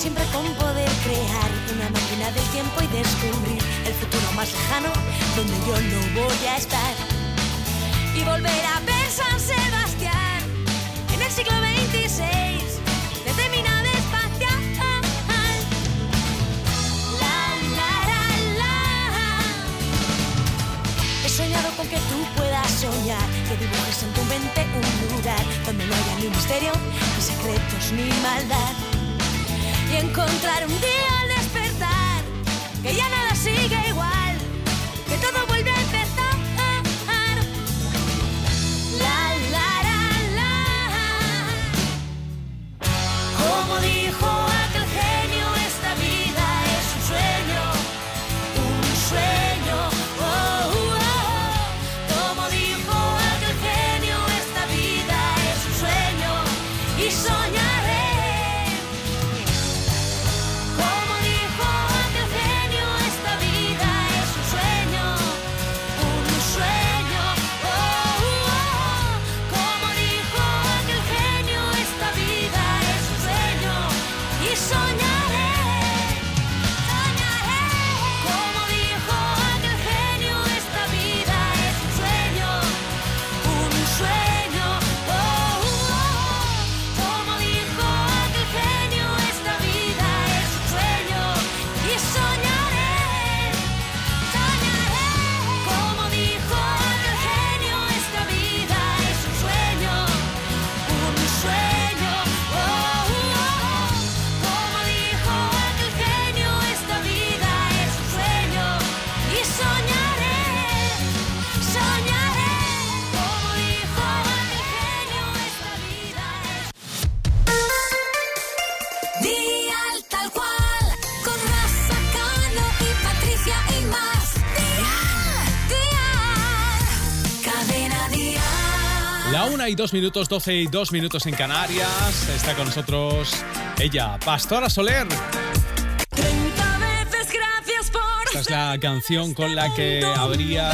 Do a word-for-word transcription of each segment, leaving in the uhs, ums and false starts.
siempre con poder crear una máquina del tiempo y descubrir el futuro más lejano donde yo no voy a estar. Y volver a ver San Sebastián en el siglo veintiséis desde mi nave espacial. La, la, la, la. He soñado con que tú puedas soñar, que dibujes en tu mente un lugar donde no haya ni misterio, ni secretos, ni maldad. Y encontrar un día al despertar que ya nada sigue igual, que todo vuelve a empezar. La, la, la, la. Como dijo aquel genio, esta vida es un sueño, un sueño. Oh, oh, oh. Como dijo aquel genio, esta vida es un sueño y soñaré. Una y dos minutos, doce y dos minutos en Canarias. Está con nosotros ella, Pastora Soler. treinta veces gracias por Esta es la canción con la que abría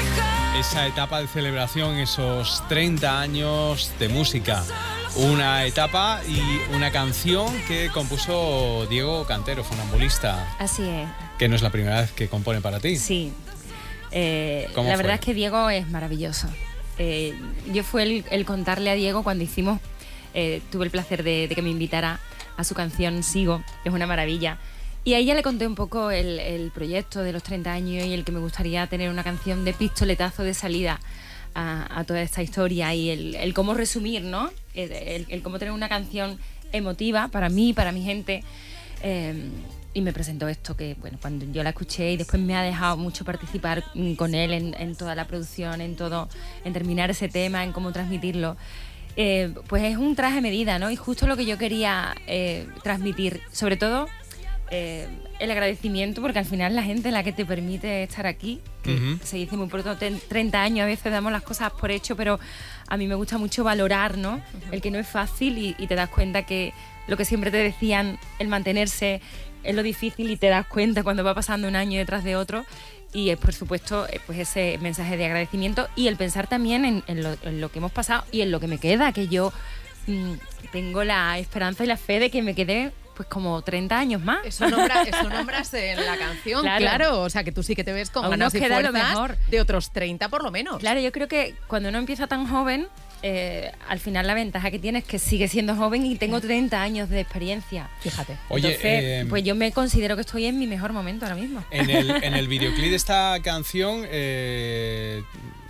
esa etapa de celebración, esos treinta años de música. Una etapa y una canción que compuso Diego Cantero, funambulista. Así es. Que no es la primera vez que compone para ti. Sí. Eh, ¿Cómo la fue? verdad es que Diego es maravilloso. Eh, yo fue el, el contarle a Diego cuando hicimos, eh, tuve el placer de, de que me invitara a su canción Sigo, es una maravilla. Y a ella le conté un poco el, el proyecto de los treinta años y el que me gustaría tener una canción de pistoletazo de salida a, a toda esta historia y el, el cómo resumir, ¿no? El, el, el cómo tener una canción emotiva para mí, para mi gente. Eh, Y me presentó esto que, bueno, cuando yo la escuché y después me ha dejado mucho participar con él en, en toda la producción, en todo, en terminar ese tema, en cómo transmitirlo. Eh, pues es un traje a medida, ¿no? Y justo lo que yo quería eh, transmitir, sobre todo eh, el agradecimiento, porque al final la gente es la que te permite estar aquí, que uh-huh. se dice muy pronto, treinta años, a veces damos las cosas por hecho, pero a mí me gusta mucho valorar, ¿no? Uh-huh. El que no es fácil y, y te das cuenta que lo que siempre te decían, el mantenerse es lo difícil y te das cuenta cuando va pasando un año detrás de otro y es por supuesto pues ese mensaje de agradecimiento y el pensar también en, en, lo, en lo que hemos pasado y en lo que me queda, que yo mmm, tengo la esperanza y la fe de que me quede pues como treinta años más. Eso, nombra, eso nombras en la canción, claro. claro. O sea, que tú sí que te ves con aún ganas nos y queda fuerzas lo mejor. De otros treinta por lo menos. Claro, yo creo que cuando uno empieza tan joven, eh, al final la ventaja que tiene es que sigue siendo joven y tengo treinta años de experiencia. Fíjate. Oye, Entonces, eh, pues yo me considero que estoy en mi mejor momento ahora mismo. En el, en el videoclip de esta canción eh,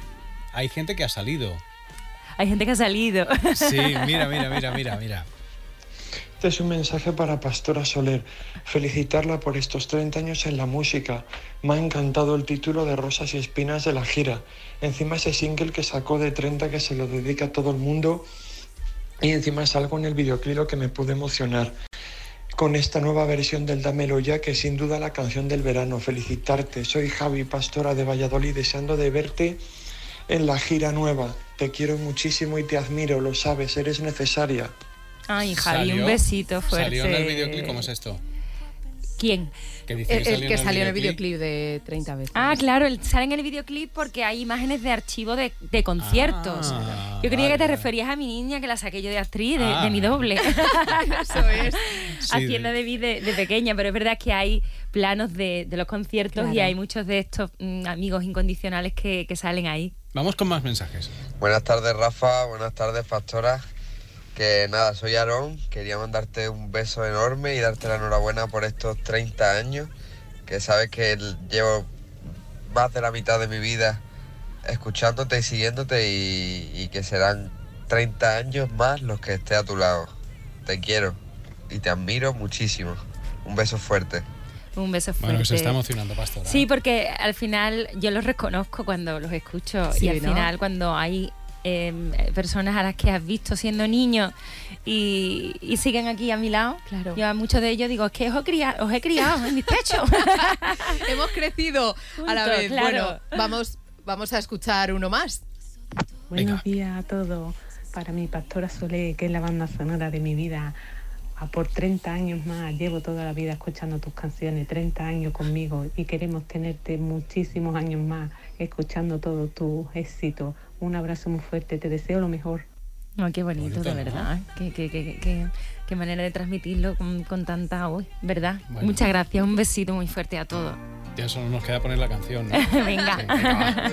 hay gente que ha salido. Hay gente que ha salido. Sí, mira, mira, mira, mira, mira. Este es un mensaje para Pastora Soler. Felicitarla por estos treinta años en la música. Me ha encantado el título de Rosas y Espinas de la gira. Encima ese single que sacó de treinta que se lo dedica a todo el mundo. Y encima es algo en el videoclip lo que me pudo emocionar. Con esta nueva versión del Dámelo Ya, que sin duda la canción del verano. Felicitarte. Soy Javi, Pastora de Valladolid, deseando de verte en la gira nueva. Te quiero muchísimo y te admiro, lo sabes, eres necesaria. Ay, Javi, ¿Salió? Un besito fuerte. ¿Salió en el videoclip? ¿Cómo es esto? ¿Quién? Que dice el, que el salió que en el salió en el videoclip. videoclip de treinta veces. Ah, claro, el, sale en el videoclip porque hay imágenes de archivo de, de conciertos. Ah, yo creía vale, que te vale. referías a mi niña que la saqué yo de actriz, de, Ah. de mi doble. Eso es. haciendo de mí de, de pequeña, pero es verdad que hay planos de, de los conciertos, claro, y hay muchos de estos mm, amigos incondicionales que, que salen ahí. Vamos con más mensajes. Buenas tardes, Rafa, buenas tardes, Pastora. Que nada, soy Aarón, quería mandarte un beso enorme y darte la enhorabuena por estos treinta años, que sabes que llevo más de la mitad de mi vida escuchándote y siguiéndote, y, y que serán treinta años más los que esté a tu lado. Te quiero y te admiro muchísimo. Un beso fuerte. Un beso fuerte. Bueno, que se está emocionando, Pastora. Sí, porque al final yo los reconozco cuando los escucho, sí, y al ¿no? final cuando hay eh, personas a las que has visto siendo niños y, y siguen aquí a mi lado, claro, yo a muchos de ellos digo, es que os he criado, os he criado en mis pechos. Hemos crecido Juntos, a la vez. Claro. Bueno, vamos, vamos a escuchar uno más. Buenos días a todos. Para mi Pastora Soler, que es la banda sonora de mi vida, a por treinta años más, llevo toda la vida escuchando tus canciones, treinta años conmigo, y queremos tenerte muchísimos años más escuchando todos tus éxitos. Un abrazo muy fuerte, te deseo lo mejor. Oh, qué bonito, bonito, de verdad. ¿No? Qué, qué, qué, qué, qué manera de transmitirlo con, con tanta hoy, ¿verdad? Bueno. Muchas gracias, un besito muy fuerte a todos. Ya solo nos queda poner la canción, ¿no? Venga. Sí, venga,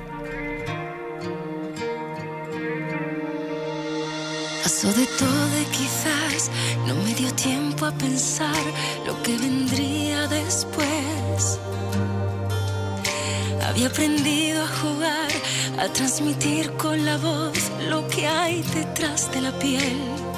Pasó de todo y quizás no me dio tiempo a pensar lo que vendría después. Había aprendido a jugar, a transmitir con la voz lo que hay detrás de la piel.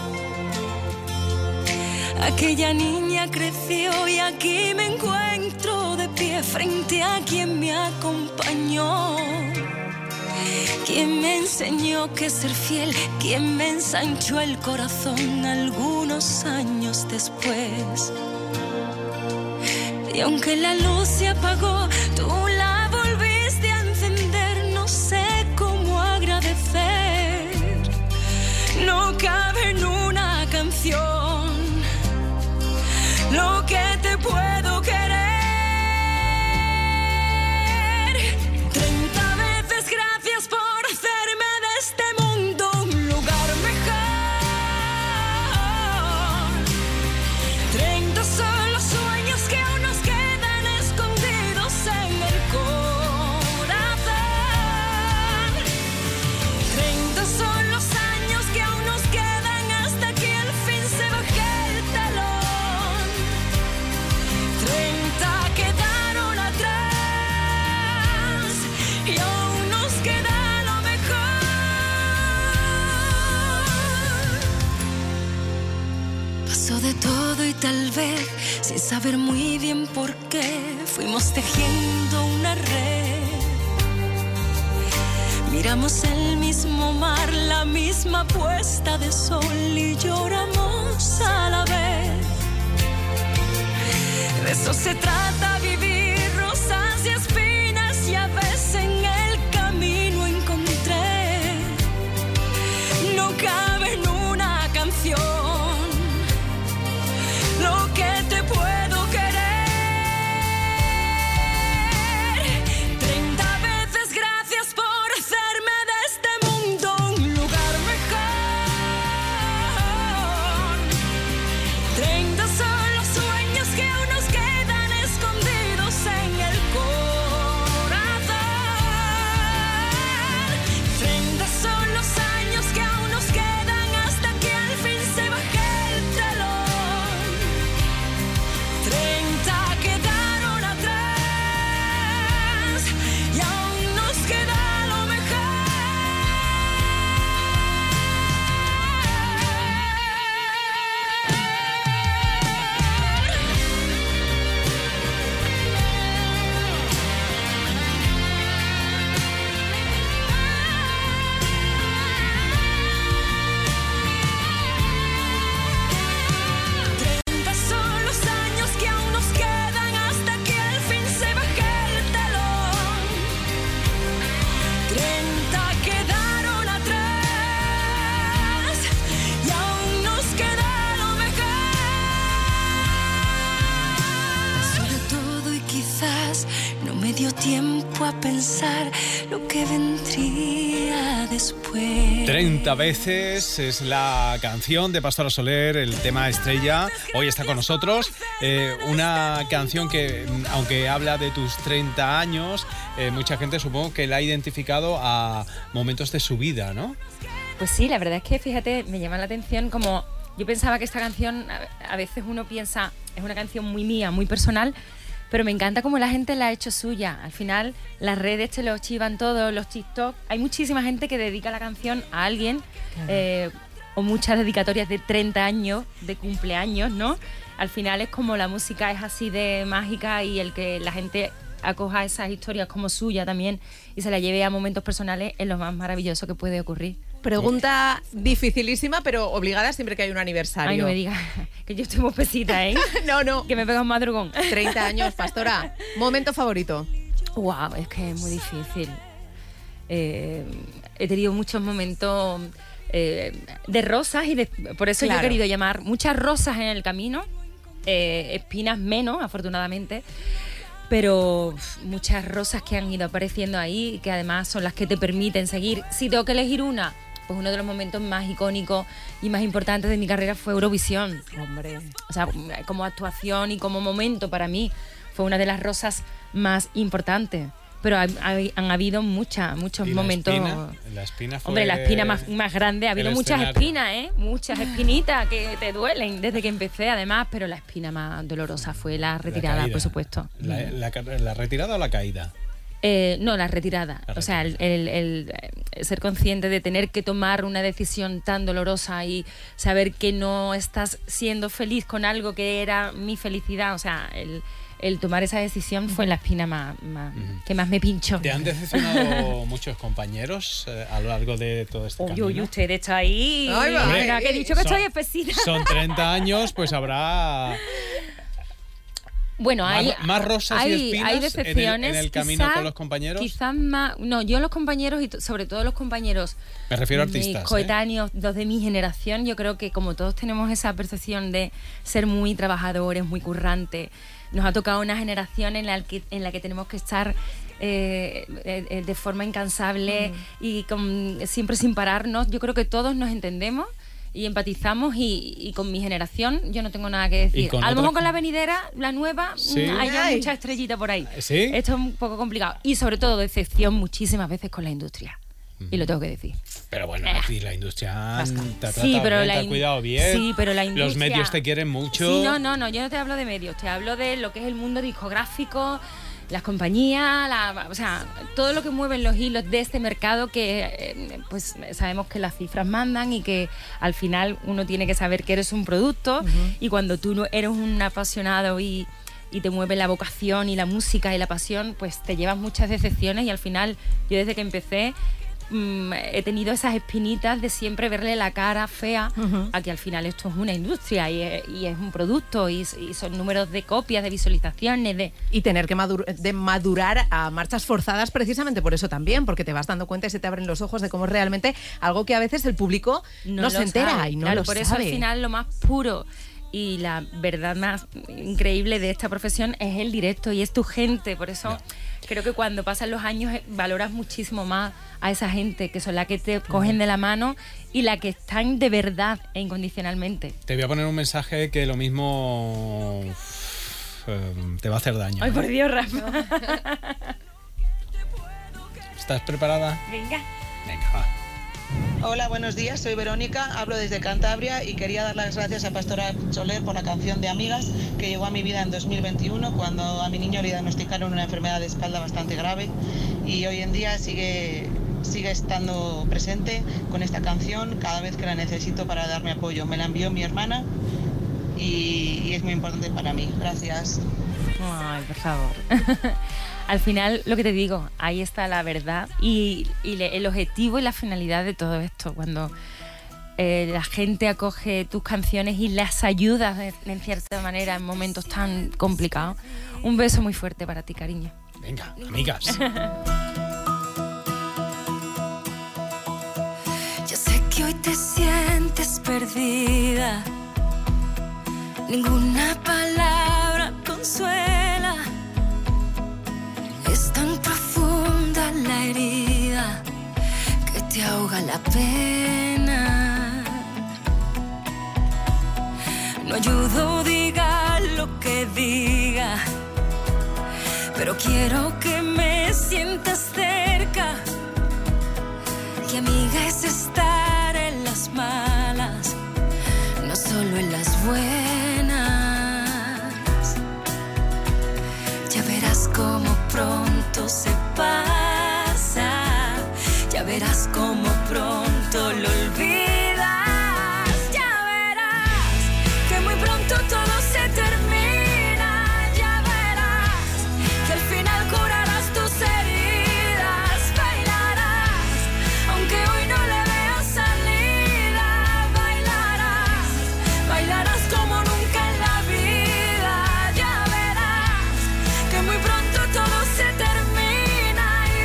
Aquella niña creció y aquí me encuentro de pie frente a quien me acompañó. Quien me enseñó que ser fiel, quien me ensanchó el corazón algunos años después. Y aunque la luz se apagó, tú la volviste a encender, no sé cómo agradecer. No cabe en una canción lo que te puedo querer. Treinta veces gracias por hacerme de este mundo un lugar mejor. Treinta son los sueños que aún nos quedan escondidos en el corazón. Treinta son los años que aún nos quedan hasta que al fin se baje el telón. Treinta quedaron atrás y aún nos queda lo mejor. Pasó de todo y tal vez, sin saber muy bien por qué, fuimos tejiendo una red. Miramos el mismo mar, la misma puesta de sol y lloramos a la vez. De eso se trata vivir, rosas y espinas, y a veces en el camino encontré. No cabe en una canción lo que te puedo querer. Treinta veces gracias por hacerme de este mundo un lugar mejor. Treinta son los sueños que aún nos quedan escondidos tiempo a pensar lo que vendría después. treinta veces es la canción de Pastora Soler, el tema estrella. Hoy está con nosotros. Eh, una canción que, aunque habla de tus treinta años, eh, mucha gente supongo que la ha identificado a momentos de su vida, ¿no? Pues sí, la verdad es que, fíjate, me llama la atención como... Yo pensaba que esta canción, a veces uno piensa, es una canción muy mía, muy personal, pero me encanta cómo la gente la ha hecho suya. Al final, las redes te lo chivan todos, los TikTok. Hay muchísima gente que dedica la canción a alguien, claro. eh, o muchas dedicatorias de treinta años, de cumpleaños, ¿no? Al final es como la música es así de mágica y el que la gente acoja esas historias como suya también y se la lleve a momentos personales es lo más maravilloso que puede ocurrir. Pregunta dificilísima, pero obligada siempre que hay un aniversario. Ay, no me digas, que yo estoy muy pesita, ¿eh? No, no. Que me pega un madrugón. treinta años, Pastora. ¿Momento favorito? Wow, es que es muy difícil. Eh, he tenido muchos momentos eh, de rosas y de, por eso claro. Yo he querido llamar muchas rosas en el camino, eh, espinas menos, afortunadamente. Pero muchas rosas que han ido apareciendo ahí, que además son las que te permiten seguir. Si tengo que elegir una, pues uno de los momentos más icónicos y más importantes de mi carrera fue Eurovisión. Hombre, o sea, como actuación y como momento para mí fue una de las rosas más importantes. Pero ha, ha, han habido muchas, muchos ¿Y momentos. La espina? La espina fue Hombre, la espina más, más grande. Ha habido muchas escenario. espinas, ¿eh? Muchas espinitas que te duelen desde que empecé, además. Pero la espina más dolorosa fue la retirada, la por supuesto. La, la, ¿La retirada o la caída? Eh, no, la retirada. La o sea, el, el, el, el ser consciente de tener que tomar una decisión tan dolorosa y saber que no estás siendo feliz con algo que era mi felicidad. O sea, el... el tomar esa decisión fue la espina más, más uh-huh. que más me pinchó. ¿Te han decepcionado muchos compañeros eh, a lo largo de todo este camino? Uy, usted está ahí. Ay, va, Hombre, que he dicho que son, estoy espesita. Son treinta años, pues habrá... Bueno, hay más, más rosas hay, y espinas hay decepciones, en el, en el camino quizá, con los compañeros. Quizás más, no, yo los compañeros y t- sobre todo los compañeros. Me refiero a artistas. Mis coetáneos, ¿eh? Los de mi generación, yo creo que como todos tenemos esa percepción de ser muy trabajadores, muy currantes, nos ha tocado una generación en la que en la que tenemos que estar eh, eh, de forma incansable mm. y con, siempre sin pararnos. Yo creo que todos nos entendemos y empatizamos y, y con mi generación yo no tengo nada que decir. A lo mejor con la venidera, la nueva, ¿sí? Hay ya mucha estrellita por ahí. ¿Sí? Esto es un poco complicado. Y sobre todo decepción muchísimas veces con la industria. Mm. Y lo tengo que decir. Pero bueno, aquí la industria te ha tratado sí, pero bien, la te ha cuidado bien. Sí, pero la industria... Los medios te quieren mucho. Sí, no, no, no, yo no te hablo de medios, te hablo de lo que es el mundo discográfico, las compañías, la, o sea, todo lo que mueven los hilos de este mercado que eh, pues sabemos que las cifras mandan y que al final uno tiene que saber que eres un producto uh-huh. y cuando tú no eres un apasionado y, y te mueve la vocación y la música y la pasión, pues te llevas muchas decepciones y al final yo desde que empecé mm, he tenido esas espinitas de siempre verle la cara fea uh-huh. a que al final esto es una industria y es, y es un producto y, y son números de copias, de visualizaciones, de... Y tener que madur- de madurar a marchas forzadas precisamente por eso también, porque te vas dando cuenta y se te abren los ojos de cómo es realmente algo que a veces el público no, no se entera sabe, y no claro, lo por sabe. Eso al final lo más puro y la verdad más increíble de esta profesión es el directo y es tu gente, por eso... No. Creo que cuando pasan los años valoras muchísimo más a esa gente que son las que te cogen de la mano y las que están de verdad e incondicionalmente. Te voy a poner un mensaje que lo mismo eh, te va a hacer daño. Ay, por Dios, Rafa. ¿Estás preparada? Venga. Venga, va. Hola, buenos días, soy Verónica, hablo desde Cantabria y quería dar las gracias a Pastora Soler por la canción de Amigas que llegó a mi vida en dos mil veintiuno cuando a mi niño le diagnosticaron una enfermedad de espalda bastante grave y hoy en día sigue, sigue estando presente con esta canción cada vez que la necesito para darme apoyo. Me la envió mi hermana y, y es muy importante para mí. Gracias. Ay, por favor. Al final, lo que te digo, ahí está la verdad y, y le, el objetivo y la finalidad de todo esto. Cuando eh, la gente acoge tus canciones y las ayudas de, en cierta manera en momentos tan complicados. Un beso muy fuerte para ti, cariño. Venga, amigas. Yo sé que hoy te sientes perdida. Ninguna palabra consuela. Es tan profundo la pena. No ayudo, diga lo que diga, pero quiero que me sientas cerca. Que amiga es estar en las malas, no solo en las buenas. Ya verás cómo pronto se pasa, ya verás cómo pronto lo olvidas. Ya verás que muy pronto todo se termina. Ya verás que al final curarás tus heridas. Bailarás aunque hoy no le veas salida. Bailarás, bailarás como nunca en la vida. Ya verás que muy pronto todo se termina y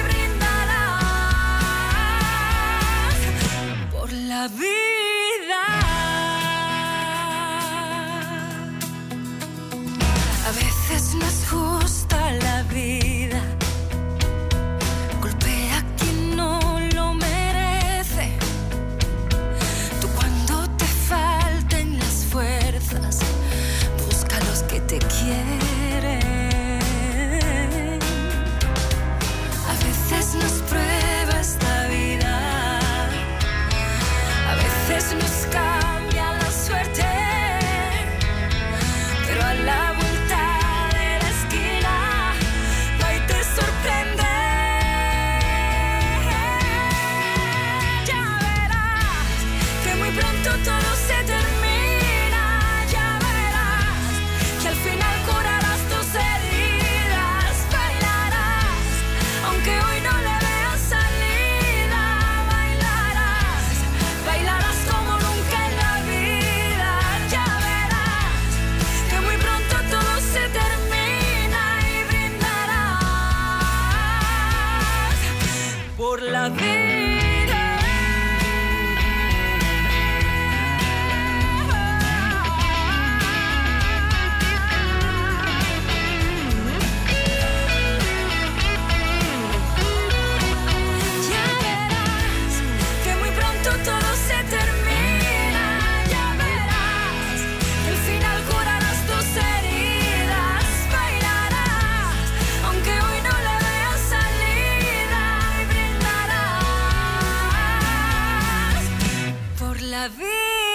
brindarás por la vida. A veces no es justa la vida, golpea a quien no lo merece. Tú cuando te falten las fuerzas, busca a los que te quieren. A veces nos prueba esta vida, a veces nos cambia la suerte, pero a la vuelta de la esquina va y te sorprende. Ya verás que muy pronto todo se termina. Ya verás que al final curarás tus heridas. Bailarás aunque hoy no le veas salida. Bailarás, bailarás como nunca en la vida. Ya verás que muy pronto todo se termina y brindarás por la vida. Ya verás que muy pronto todo se termina. Ya verás que al final curarás tus heridas. Bailarás aunque hoy no le veas salida y brindarás por la vida.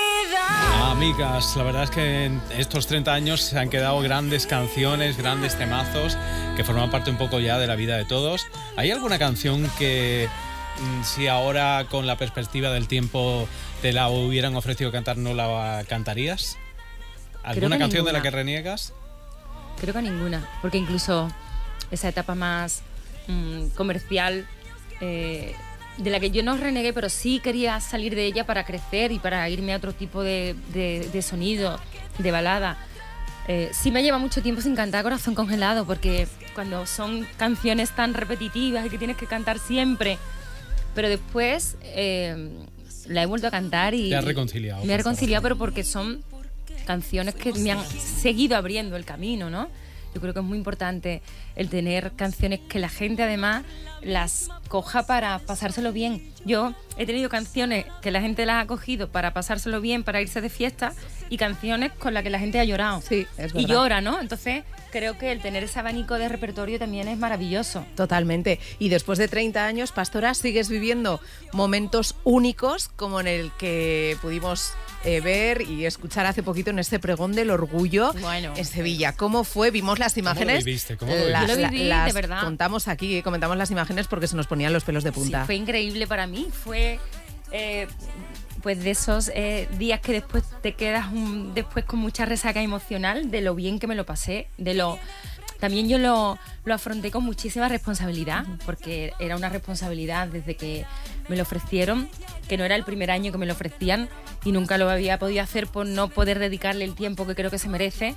Amigas, la verdad es que en estos treinta años se han quedado grandes canciones, grandes temazos que forman parte un poco ya de la vida de todos. ¿Hay alguna canción que, mm, si ahora con la perspectiva del tiempo te la hubieran ofrecido cantar, no la cantarías? ¿Alguna que canción de la ninguna. que reniegas? Creo que ninguna, porque incluso esa etapa más mm, comercial, eh, de la que yo no renegué, pero sí quería salir de ella para crecer y para irme a otro tipo de, de, de sonido, de balada. Eh, sí me lleva mucho tiempo sin cantar Corazón Congelado, porque cuando son canciones tan repetitivas y que tienes que cantar siempre, pero después eh, la he vuelto a cantar y Te has reconciliado. me he reconciliado, pero porque son canciones que me han seguido abriendo el camino, ¿no? Yo creo que es muy importante el tener canciones que la gente además las coja para pasárselo bien. Yo he tenido canciones que la gente las ha cogido para pasárselo bien, para irse de fiesta, y canciones con las que la gente ha llorado. Sí, es Y verdad. llora, ¿no? Entonces creo que el tener ese abanico de repertorio también es maravilloso. Totalmente. Y después de treinta años, Pastora, sigues viviendo momentos únicos como en el que pudimos eh, ver y escuchar hace poquito en este pregón del orgullo Bueno. en Sevilla. ¿Cómo fue? Vimos las imágenes. viviste? ¿Cómo lo La- viviste? Yo lo la- viví, las de verdad. contamos aquí, eh, comentamos las imágenes porque se nos ponían los pelos de punta. Sí, fue increíble para mí. Fue eh, pues de esos eh, días que después te quedas un- después con mucha resaca emocional de lo bien que me lo pasé, de lo también yo lo, lo afronté con muchísima responsabilidad, porque era una responsabilidad desde que me lo ofrecieron, que no era el primer año que me lo ofrecían y nunca lo había podido hacer por no poder dedicarle el tiempo que creo que se merece.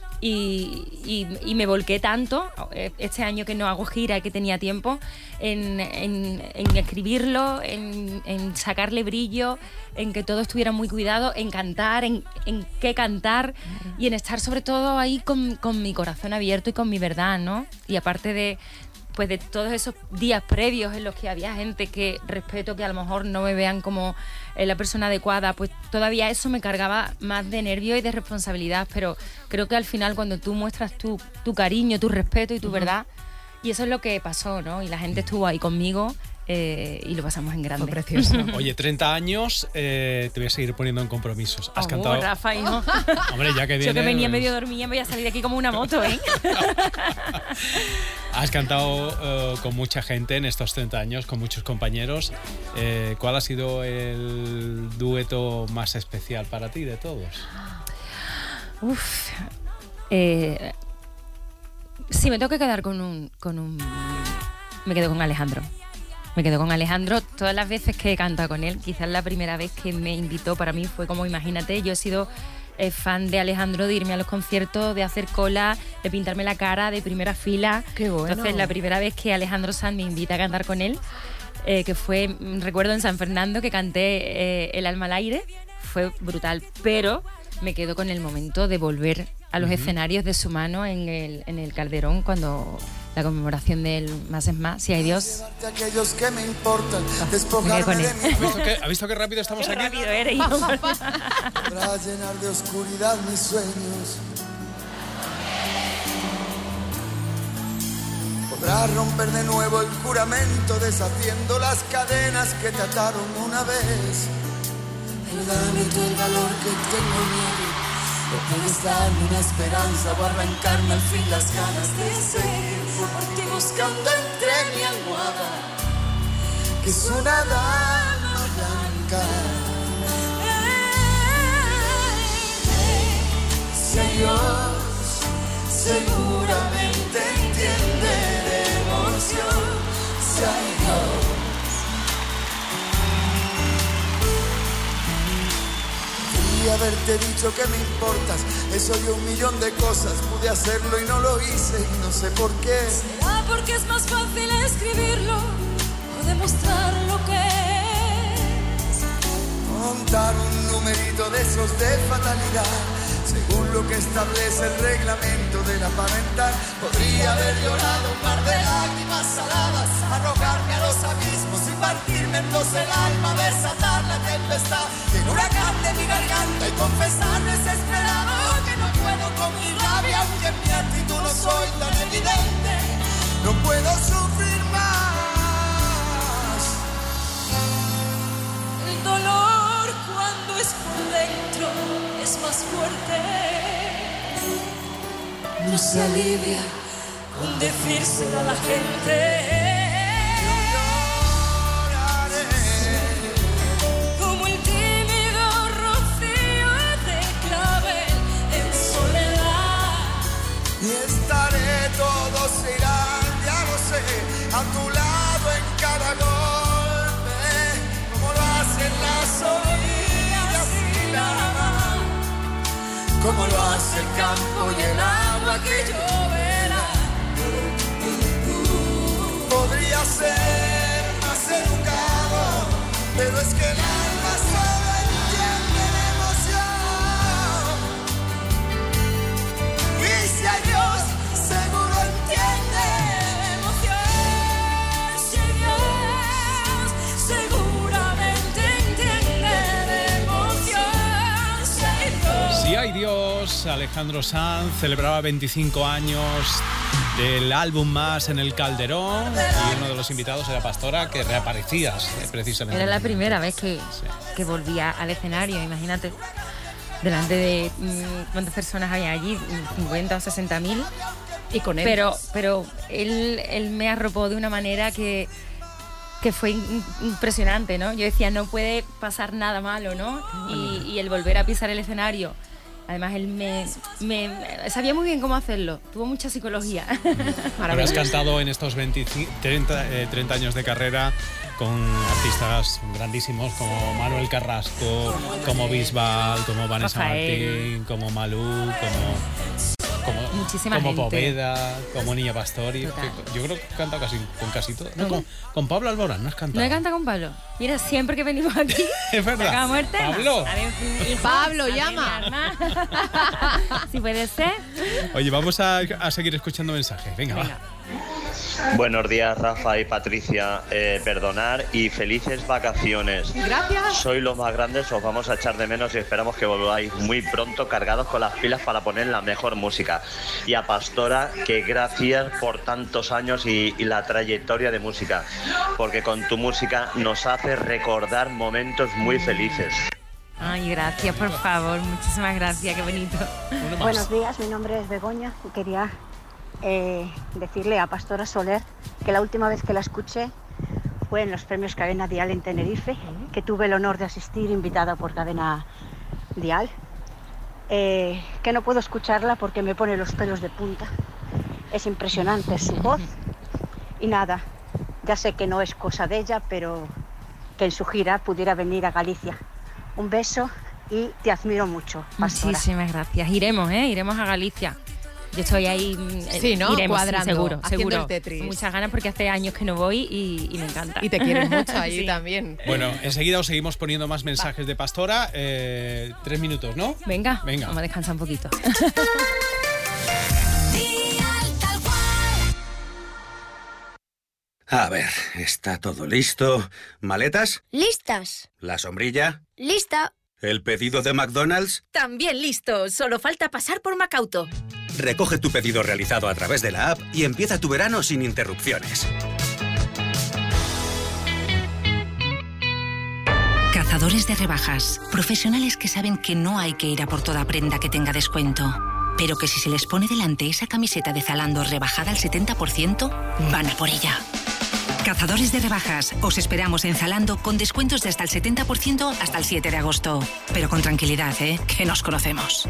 Y, y, y me volqué tanto este año que no hago gira y que tenía tiempo en, en, en escribirlo, en, en sacarle brillo, en que todo estuviera muy cuidado, en cantar, en, en qué cantar y en estar sobre todo ahí con, con mi corazón abierto y con mi verdad, ¿no? Y aparte de después de todos esos días previos en los que había gente que respeto, que a lo mejor no me vean como eh, la persona adecuada, pues todavía eso me cargaba más de nervio y de responsabilidad, pero creo que al final cuando tú muestras tu, tu cariño, tu respeto y tu uh-huh. verdad, y eso es lo que pasó, ¿no? Y la gente estuvo ahí conmigo. Eh, y lo pasamos en grande. Fue precioso. Oye, treinta años, eh, te voy a seguir poniendo en compromisos. Has oh, cantado... Rafa, hijo. Hombre, ya que viene... Yo que venía medio dormida me voy a salir de aquí como una moto, ¿eh? Has cantado uh, con mucha gente en estos treinta años, con muchos compañeros. Eh, ¿Cuál ha sido el dueto más especial para ti de todos? Uf. Eh, sí, me tengo que quedar con un... Con un me quedo con Alejandro. Me quedo con Alejandro todas las veces que he cantado con él. Quizás la primera vez que me invitó para mí fue como, imagínate, yo he sido eh, fan de Alejandro, de irme a los conciertos, de hacer cola, de pintarme la cara de primera fila. Qué bueno. Entonces, la primera vez que Alejandro Sanz me invita a cantar con él, eh, que fue, recuerdo en San Fernando, que canté eh, El alma al aire, fue brutal. Pero me quedo con el momento de volver a los uh-huh. escenarios de su mano en el, en el Calderón, cuando... la conmemoración del Más es Más, Si hay Dios. Aquellos que me importan, oh, me con él. ¿Has visto qué, ¿has visto qué rápido estamos qué aquí? Rápido eres, podrá llenar de oscuridad mis sueños. Podrá romper de nuevo el juramento, deshaciendo las cadenas que te ataron una vez. Perdóname todo el valor que tengo miedo. O puedes darme una esperanza o arrancarme al fin las ganas de seguir por ti buscando entre mi almohada, que es una dama blanca. Si Dios seguramente entiende de emoción, si Dios. Y haberte dicho que me importas, eso y un millón de cosas, pude hacerlo y no lo hice y no sé por qué. ¿Será porque es más fácil escribirlo o demostrar lo que es? Montar un numerito de esos de fatalidad, según lo que establece el reglamento de la parental. Podría haber llorado un mar de lágrimas saladas, arrojarme a los abismos y partirme en dos el alma, desatar la tempestad en huracán de mi garganta y confesar desesperado que no puedo con mi rabia, aunque en mi actitud no soy tan evidente. No puedo sufrir más. El dolor cuando es por dentro es más fuerte. No se alivia con decírselo a la gente. Como el tímido rocío de clavel en soledad. Y estaré, todos irán, ya lo sé, a tu lado en cada golpe, como lo hacen las orillas y la mar, como lo hace el campo y el agua que lloverá. Podría ser más educado, pero es que el alma solo entiende la emoción. Y si a Dios seguro entiende la emoción, Si Dios seguramente entiende la emoción. Si Dios. Si hay Dios, Alejandro Sanz celebraba veinticinco años del álbum Más en el Calderón y uno de los invitados era Pastora, que reaparecías eh, precisamente. Era la primera vez que, sí. que volvía al escenario, imagínate, delante de mmm, cuántas personas había allí, cincuenta o sesenta mil, y con él. Pero, pero él, él me arropó de una manera que, que fue in, impresionante, ¿no? Yo decía, no puede pasar nada malo, ¿no? Y, y el volver a pisar el escenario. Además, él me, me sabía muy bien cómo hacerlo. Tuvo mucha psicología. Ahora has cantado en estos veinticinco, treinta, eh, treinta años de carrera con artistas grandísimos como Manuel Carrasco, como Bisbal, como Vanessa Rafael. Martín, como Malú, como, como, Muchísima como gente. Poveda, como Niña Pastori. Total. Yo creo que he cantado casi con casi todo. No, con, con Pablo Alborán, ¿no has cantado? No he cantado con Pablo. Mira, siempre que venimos aquí, es verdad. sacamos el tema. Pablo. A ver, hijo, Pablo, a ver, llama. mi alma. Si puede ser. Oye, vamos a, a seguir escuchando mensajes. Venga, Venga. va. Buenos días, Rafa y Patricia. Eh, perdonar y felices vacaciones. Gracias. Sois los más grandes, os vamos a echar de menos y esperamos que volváis muy pronto cargados con las pilas para poner la mejor música. Y a Pastora, que gracias por tantos años y, y la trayectoria de música, porque con tu música nos hace recordar momentos muy felices. Ay, gracias, por favor, muchísimas gracias, qué bonito. Buenos días, mi nombre es Begoña y quería eh, decirle a Pastora Soler que la última vez que la escuché fue en los premios Cadena Dial en Tenerife, que tuve el honor de asistir invitada por Cadena Dial, eh, que no puedo escucharla porque me pone los pelos de punta. Es impresionante su voz y nada, ya sé que no es cosa de ella, pero que en su gira pudiera venir a Galicia. Un beso y te admiro mucho, Pastora. Muchísimas gracias. Iremos, ¿eh? Iremos a Galicia. Yo estoy ahí. Sí, ¿no? Iremos, cuadrando, seguro, haciendo seguro. el Tetris. Muchas ganas porque hace años que no voy y, y me encanta. Y te quieren mucho ahí Sí. también. Bueno, enseguida os seguimos poniendo más mensajes de Pastora. Eh, tres minutos, ¿no? Venga, Venga. vamos a descansar un poquito. A ver, está todo listo. ¿Maletas? Listas. ¿La sombrilla? Lista. ¿El pedido de McDonald's? También listo, solo falta pasar por Macauto. Recoge tu pedido realizado a través de la app y empieza tu verano sin interrupciones. Cazadores de rebajas. Profesionales que saben que no hay que ir a por toda prenda que tenga descuento, pero que si se les pone delante esa camiseta de Zalando rebajada al setenta por ciento, van a por ella. Cazadores de rebajas. Os esperamos en Zalando con descuentos de hasta el setenta por ciento hasta el siete de agosto. Pero con tranquilidad, ¿eh? Que nos conocemos.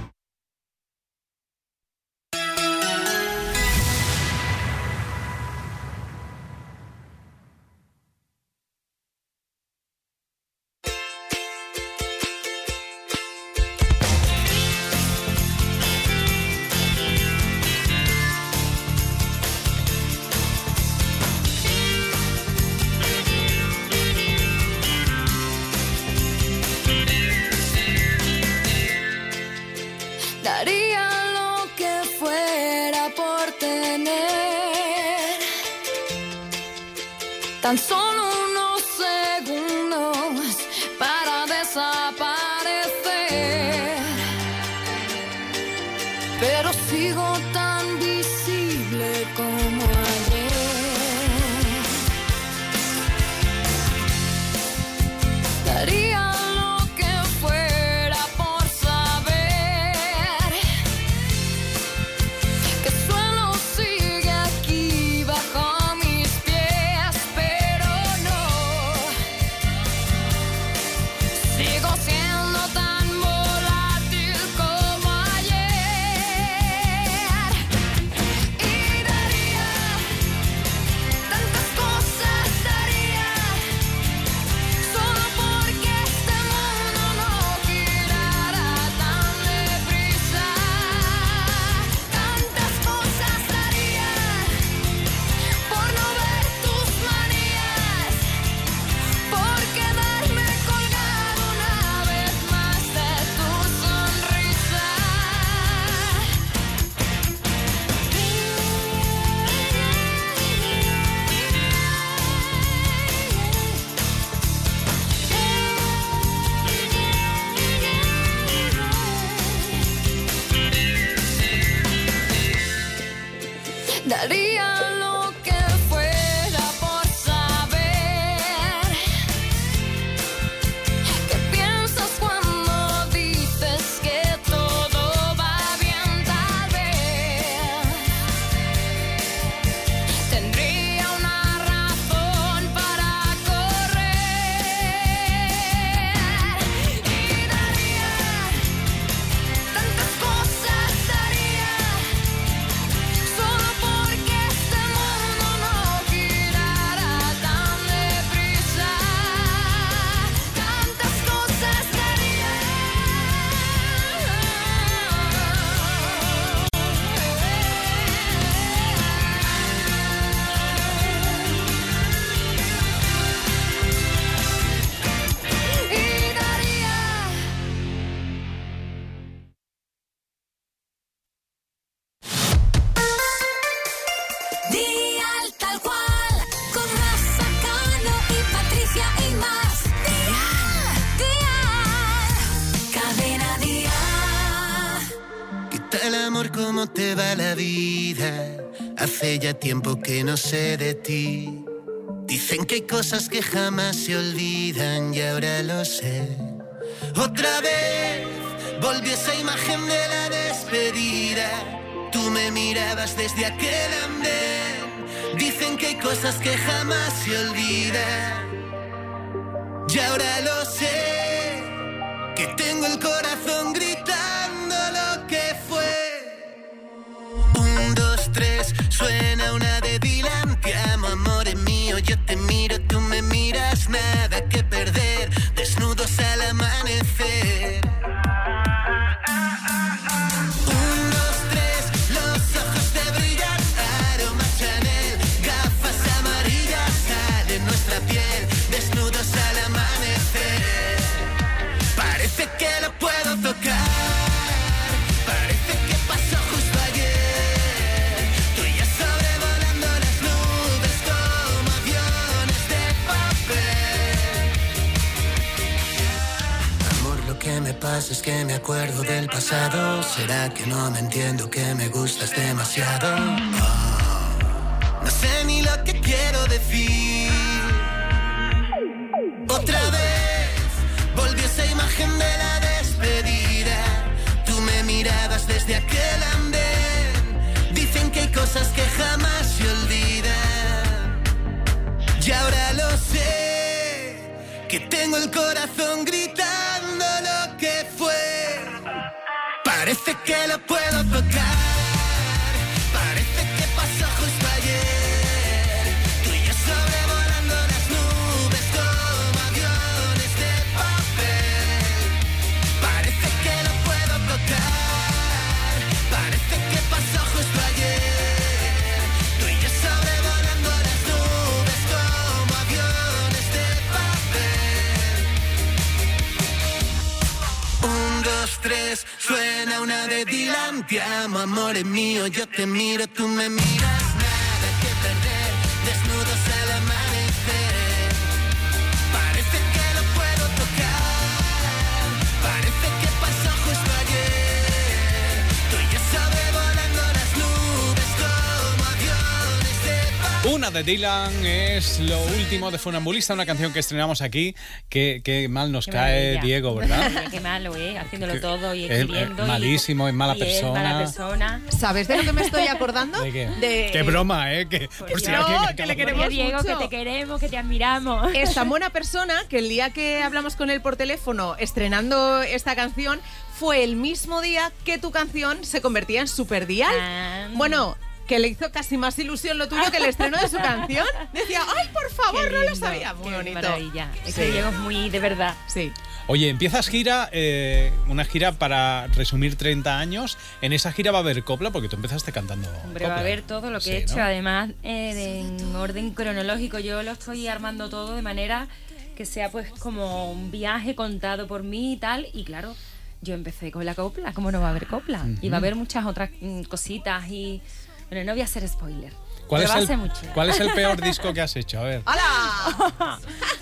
Daría lo que fuera por tener tan solo unos segundos para desaparecer, pero sigo tan visible como ayer. Daría lo que fuera por saber que suelo sigue aquí bajo mis pies, pero no, sigo siendo tan volátil como ayer. Y daría tantas cosas, daría solo porque este mundo no girara tan deprisa. Tantas cosas daría por no ver tus manías, por quedarme colgado una vez más de tu sonrisa. Daría lo que fuera por saber qué piensas cuando dices que todo va bien. Tal vez tendría una razón para correr. Y daría tantas cosas, daría solo porque este tal amor? ¿Cómo te va la vida? Hace ya tiempo que no sé de ti. Dicen que hay cosas que jamás se olvidan y ahora lo sé. Otra vez volvió esa imagen de la despedida. Tú me mirabas desde aquel andén. Dicen que hay cosas que jamás se olvidan y ahora lo sé, que tengo el corazón gritando lo que fue. Un, dos, tres, suena una de Dylan. Te amo, amor mío, yo te miro, tú me miras. Nada que perder, desnudos al amanecer. Un, dos, tres, los ojos te brillan. Aroma Chanel, gafas amarillas. Sale nuestra piel, desnudos al amanecer. Parece que lo puedo tocar. Parece que pasó justo ayer. Tú y yo sobrevolando las nubes como aviones de papel. Amor, lo que me pasa es que me acuerdo del pasado. ¿Será que no me entiendo, que me gustas demasiado? Oh, no sé ni lo que quiero decir. Otra vez volvió esa imagen de la despedida. Tú me mirabas desde aquel andén. Dicen que hay cosas que jamás se olvidan y ahora lo sé, que tengo el corazón gritando lo que fue. Parece que lo puedo tocar. Parece que pasó justo ayer. Tú y yo sobrevolando las nubes como aviones de papel. Parece que lo puedo tocar. Parece que pasó justo ayer. Tú y yo sobrevolando las nubes como aviones de papel. Un, dos, tres, suena una de Dylan. Te amo, amor mío, yo te miro, tú me miras. Nada que perder, desnudos al amanecer. Parece que lo puedo tocar. Parece que pasó justo ayer. Tú y yo sobrevolando las nubes como aviones de papel. Una de Dylan es lo último de Funambulista, una canción que estrenamos aquí. Qué, qué mal nos Qué cae maravilla. Diego, ¿verdad? Qué malo, ¿eh? Haciéndolo Que- todo y es- escribiendo. es y- malísimo, es mala y persona. mala persona. ¿Sabes de lo que me estoy acordando? ¿De qué? De- Qué broma, ¿eh? Que, por si no, alguien que acaba le de- queremos Oye, Diego, mucho. que te queremos, que te admiramos. Es tan buena persona que el día que hablamos con él por teléfono estrenando esta canción fue el mismo día que tu canción se convertía en superdial. Ah. Bueno, que le hizo casi más ilusión lo tuyo que el estreno de su canción. Decía, ay, por favor, Qué no lo lindo, sabía. Muy qué bonito. maravilla. Es Sí. que Diego es muy de verdad. Sí. Oye, empiezas gira, eh, una gira para resumir treinta años. En esa gira va a haber copla, porque tú empezaste cantando Hombre, copla. va a ver todo lo que Sí, he hecho, ¿no? además eh, de- en orden cronológico. Yo lo estoy armando todo de manera que sea pues como un viaje contado por mí y tal. Y claro, yo empecé con la copla, ¿cómo no va a haber copla? Y va a haber muchas otras mm, cositas y... Bueno, no voy a hacer spoiler. ¿Cuál pero es, va a el, ser muy chulo. ¿Cuál es el peor disco que has hecho? A ver, ¡Hala!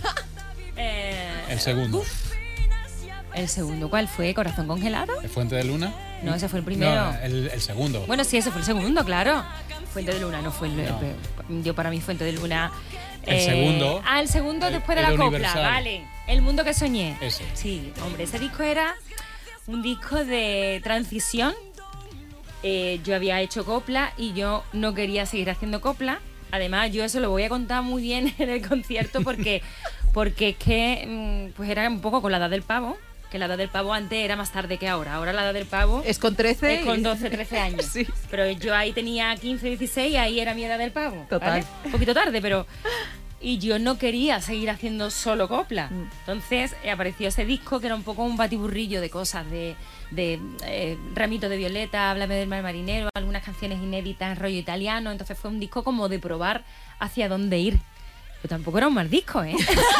Eh, el segundo. ¿El segundo cuál fue? ¿Corazón congelado? ¿El Fuente de Luna? No, ese fue el primero. No, el, el segundo. Bueno, sí, ese fue el segundo, claro. Fuente de Luna, no fue el... No. el- yo para mí Fuente de Luna... El segundo. Ah, el segundo el- después de el la copla, Universal. vale. El mundo que soñé. Ese. Sí, hombre, ese disco era un disco de transición. Eh, yo había hecho copla y yo no quería seguir haciendo copla. Además, yo eso lo voy a contar muy bien en el concierto porque, porque es que mm, pues era un poco con la edad del pavo. Que la edad del pavo antes era más tarde que ahora. Ahora la edad del pavo Es con trece. es con y- doce, trece años. Sí. Pero yo ahí tenía quince, dieciséis y ahí era mi edad del pavo. Total. ¿vale? Un poquito tarde, pero... Y yo no quería seguir haciendo solo copla. Mm. Entonces eh, apareció ese disco que era un poco un batiburrillo de cosas, de, de eh, Ramito de Violeta, Háblame del mar marinero, algunas canciones inéditas, rollo italiano. Entonces fue un disco como de probar hacia dónde ir. Pero tampoco era un mal disco, ¿eh?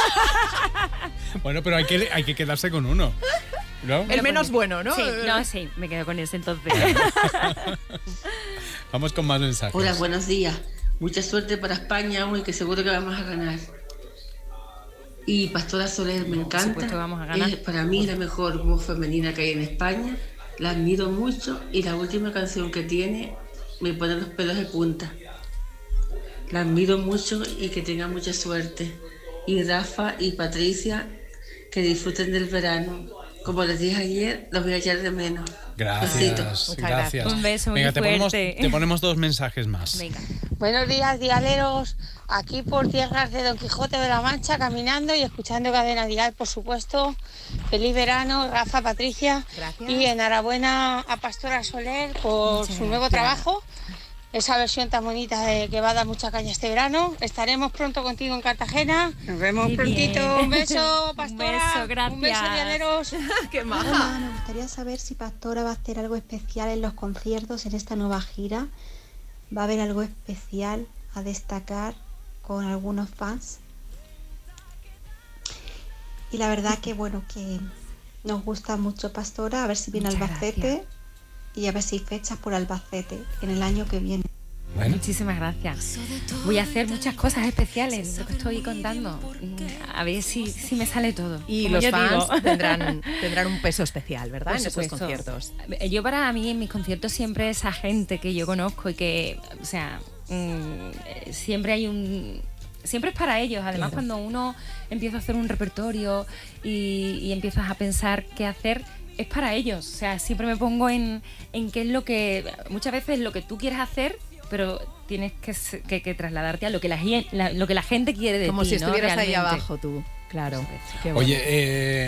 Bueno, pero hay que, hay que quedarse con uno, ¿no? El menos bueno, ¿no? Sí, no, sí, me quedo con ese entonces. Vamos con más mensajes. Hola, buenos días. Mucha suerte para España aún y que seguro que vamos a ganar. Y Pastora Soler me encanta. supuesto que vamos a ganar. Es para mí la mejor voz femenina que hay en España. La admiro mucho y la última canción que tiene me pone los pelos de punta. La admiro mucho y que tenga mucha suerte. Y Rafa y Patricia, que disfruten del verano. Como les dije ayer, los voy a echar de menos. Gracias, Besitos. gracias. Un beso muy Venga, te ponemos, fuerte. te ponemos dos mensajes más. Venga. Buenos días, dialeros. Aquí por tierras de Don Quijote de la Mancha, caminando y escuchando Cadena Dial, por supuesto. Feliz verano, Rafa, Patricia. Gracias. Y enhorabuena a Pastora Soler por Muchas su nuevo gracias. trabajo. Esa versión tan bonita de que va a dar mucha caña este verano. Estaremos pronto contigo en Cartagena. Nos vemos Muy prontito. bien. Un beso, Pastora. Un beso, gracias. Un beso, dialeros. ¡Qué Hola, maja! me gustaría saber si Pastora va a hacer algo especial en los conciertos en esta nueva gira. ¿Va a haber algo especial a destacar con algunos fans? Y la verdad que bueno, que nos gusta mucho Pastora, a ver si viene a Muchas Albacete gracias. y a ver si hay fechas por Albacete en el año que viene. Bueno, Muchísimas gracias. Voy a hacer muchas cosas especiales, lo que estoy contando. A ver si, si me sale todo. Y Como los yo fans digo. tendrán, tendrán un peso especial, ¿verdad? Por En esos supuesto. conciertos. Yo para mí en mis conciertos siempre esa gente que yo conozco y que, o sea, mm, siempre hay un... Siempre es para ellos. Además, Claro. cuando uno empieza a hacer un repertorio y, y empiezas a pensar qué hacer, es para ellos. O sea, siempre me pongo en, en qué es lo que... Muchas veces lo que tú quieres hacer, pero tienes que, se- que, que trasladarte a lo que la, gen- la- lo que la gente quiere de Como ti, si ¿no? estuvieras ahí Realmente. abajo tú. Claro. Qué bueno. oye, eh,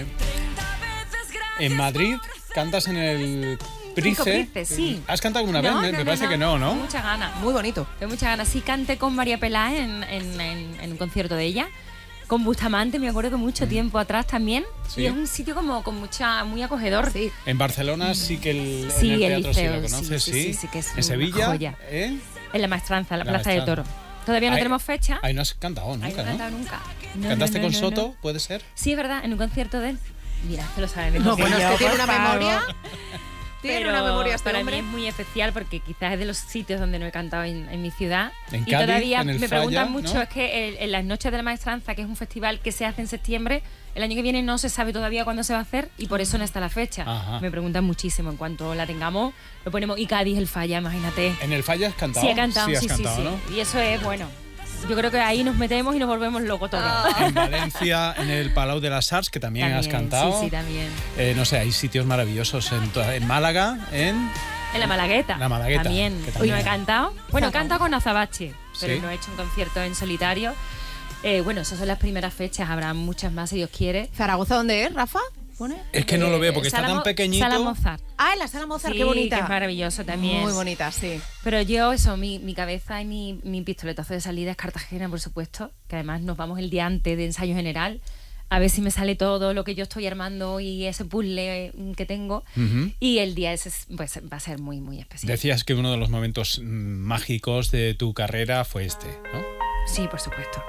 en Madrid cantas en el Cinco Price. Prices, sí. ¿Has cantado alguna No, vez? Me, no, me no, parece no. que no, ¿no? Tengo muchas ganas. Muy bonito. Tengo muchas ganas. Sí, canté con María Pelá en, en, en- en un concierto de ella. Con Bustamante, me acuerdo que mucho tiempo atrás también. Sí. Y es un sitio como con mucha, muy acogedor. Sí. En Barcelona sí que el, Sí, en el el teatro sí Liceo, lo conoces, sí, sí. sí, sí, sí, que es en una Sevilla, joya. ¿eh? En La Maestranza, la, La Plaza de Maestranza. Toro. Todavía no Ahí- tenemos fecha. Ahí no has cantado Ahí no nunca, he ¿no? cantado nunca. No, ¿Cantaste no, no, con no, Soto? no. ¿Puede ser? Sí, es verdad, en un concierto de él. Mira, esto lo sabe No, mejor bueno, que es yo, que tiene por una favor. memoria. Tiene Pero una memoria este para hombre. mí es muy especial porque quizás es de los sitios donde no he cantado en, en mi ciudad. En y Cádiz, todavía en el me preguntan Falla, mucho, ¿no? es que el- en las Noches de la Maestranza, que es un festival que se hace en septiembre, el año que viene no se sabe todavía cuándo se va a hacer y por eso no está la fecha. Ajá. Me preguntan muchísimo. En cuanto la tengamos, lo ponemos. Y Cádiz, el Falla, imagínate. ¿En el Falla has cantado? Sí, he cantado, sí, has sí, sí, cantado, sí. ¿no? Y eso es bueno. Yo creo que ahí nos metemos y nos volvemos locos todos. En Valencia, en el Palau de las Arts, que también, has También, cantado. Sí, sí, también. Eh, no sé, hay sitios maravillosos en, toda- en Málaga, en... En la Malagueta. La Malagueta, También. que también. No he cantado. Bueno, he cantado con Azabache, pero Sí. no he hecho un concierto en solitario. Eh, bueno, esas son las primeras fechas. Habrá muchas más, si Dios quiere. ¿Zaragoza dónde es, Rafa? ¿Pone? Es que no lo veo porque está Sala tan Mo- pequeñito. Sala Mozart. Ah, en la Sala Mozart, Sí, qué bonita. que es maravilloso también. Muy bonita, sí. Pero yo, eso, mi, mi cabeza y mi, mi pistoletazo de salida es Cartagena, por supuesto, que además nos vamos el día antes de ensayo general, a ver si me sale todo lo que yo estoy armando y ese puzzle mm, que tengo. Ujú. Y el día ese es- pues, va a ser muy, muy especial. Decías que uno de los momentos mm, mágicos de tu carrera fue este, ¿no? Sí, por supuesto.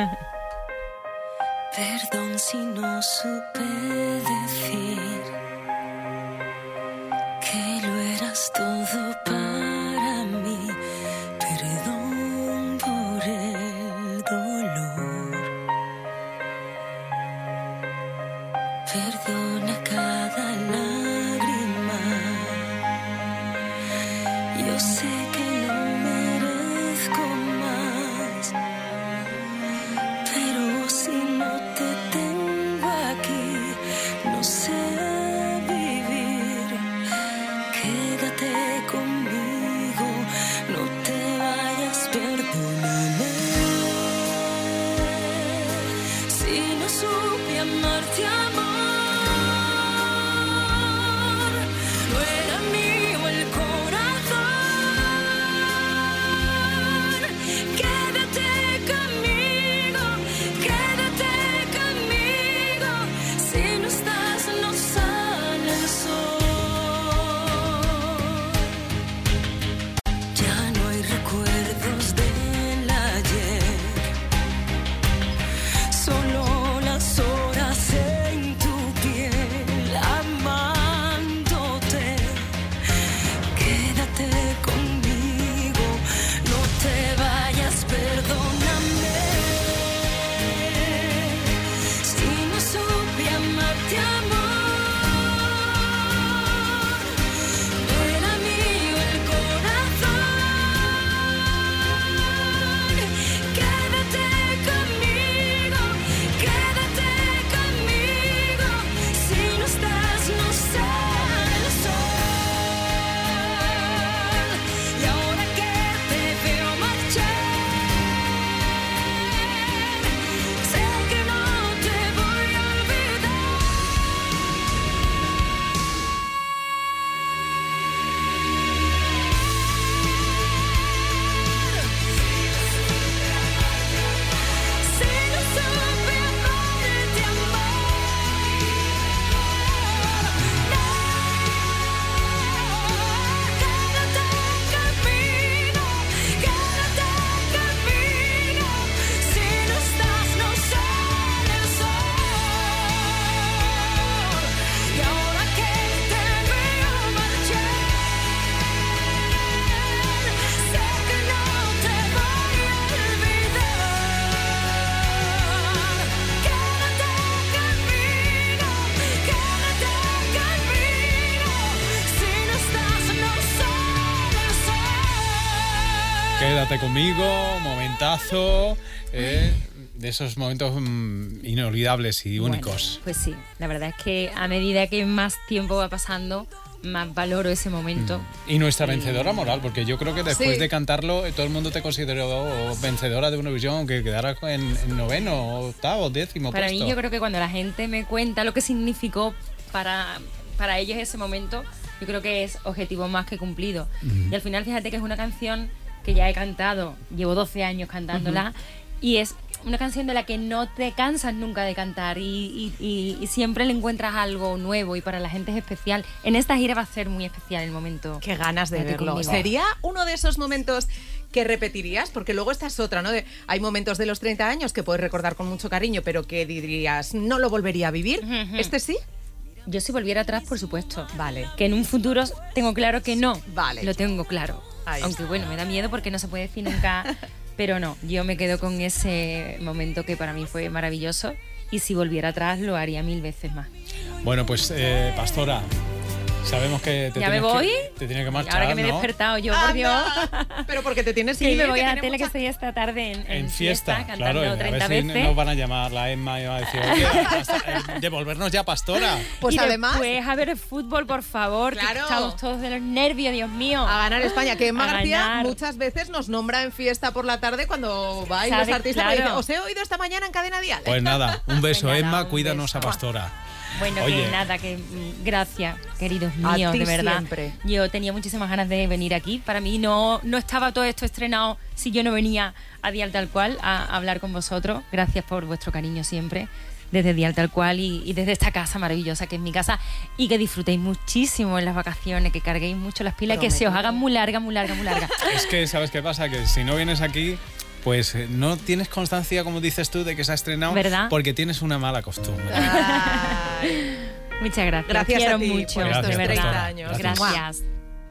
Perdón si no supe decir que lo eras todo para mí. Perdón por el dolor. Perdona cada lágrima. Yo sé que no merezco más. Pero si no te tengo aquí, no sé vivir. Quédate conmigo, no te vayas, perdóname. Si no supe amarte, amor, no era mío el corazón. Quédate conmigo, quédate conmigo. Si no estás, no sale el sol. Ya no hay recuerdos del ayer, solo las horas en tu piel, amándote. Quédate conmigo, no te vayas, perdóname. Si no supe amarte, amor, Quédate conmigo, momentazo, eh, de esos momentos mm, inolvidables y únicos. Bueno, pues sí, la verdad es que a medida que más tiempo va pasando, más valoro ese momento. Y nuestra vencedora moral, porque yo creo que después Sí. de cantarlo, todo el mundo te consideró vencedora de Eurovisión, aunque quedara en, en noveno, octavo, décimo Para puesto. mí, yo creo que cuando la gente me cuenta lo que significó para, para ellos ese momento, yo creo que es objetivo más que cumplido. Ujú. Y al final, fíjate que es una canción que ya he cantado, llevo doce años cantándola, Ujú. y es una canción de la que no te cansas nunca de cantar y, y- y- y siempre le encuentras algo nuevo, y para la gente es especial. En esta gira va a ser muy especial el momento. Qué ganas de Quédate verlo. conmigo. ¿Sería uno de esos momentos que repetirías? Porque luego esta es otra, ¿no? De- hay momentos de los treinta años que puedes recordar con mucho cariño, pero que dirías, no lo volvería a vivir. ¿Este sí? Yo si volviera atrás, por supuesto. Vale. Que en un futuro tengo claro que no. Vale. Lo tengo claro. Ahí Aunque está. bueno, me da miedo porque no se puede decir nunca. Pero no, yo me quedo con ese momento que para mí fue maravilloso. Y si volviera atrás, lo haría mil veces más. Bueno, pues, eh, Pastora, sabemos que te ¿Ya me tienes voy? que, te tienes que Y marchar, ahora que me he ¿no? despertado yo, por Dios. Pero porque te tienes que Sí, ir, me voy que a la tenemos tele que mucha- estoy esta tarde en, en En fiesta, cantando claro, y a treinta ver si veces. nos van a llamar la Emma y va a decir, oye, hasta- eh, devolvernos ya, Pastora. Pues y además- después a ver el fútbol, por favor, que Claro. estamos todos de los nervios, Dios mío. A ganar España, que Emma A García ganar. muchas veces nos nombra en fiesta por la tarde cuando va y ¿Sabes? los artistas Claro. me dicen, os he oído esta mañana en Cadena Dial. Pues nada, un beso, Pues nada, Emma, un cuídanos a beso. Pastora. Bueno, Oye. que nada, que mm, gracias, queridos A míos, ti de verdad. siempre. Yo tenía muchísimas ganas de venir aquí. Para mí no, no estaba todo esto estrenado si yo no venía a Dial Tal Cual a, a hablar con vosotros. Gracias por vuestro cariño siempre, desde Dial Tal Cual y, y desde esta casa maravillosa que es mi casa. Y que disfrutéis muchísimo en las vacaciones, que carguéis mucho las pilas y que se os Prometido. hagan muy larga, muy larga, muy larga. Es que, ¿sabes qué pasa? Que si no vienes aquí, pues eh, no tienes constancia, como dices tú, de que se ha estrenado, ¿Verdad? porque tienes una mala costumbre. Muchas gracias. Gracias Os quiero a ti mucho, por estos de verdad. treinta años. Gracias. Gracias.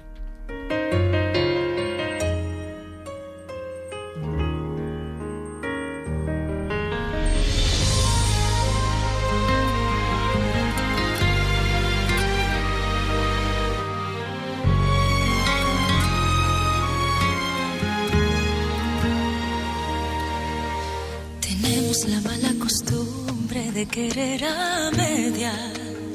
Tenemos la mala costumbre de querer a medias,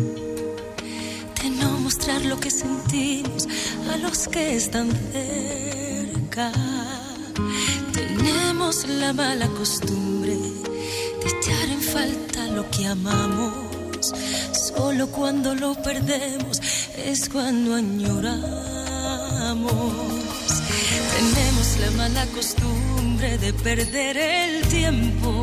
de no mostrar lo que sentimos a los que están cerca. Tenemos la mala costumbre de echar en falta lo que amamos. Solo cuando lo perdemos es cuando añoramos. Tenemos la mala costumbre de perder el tiempo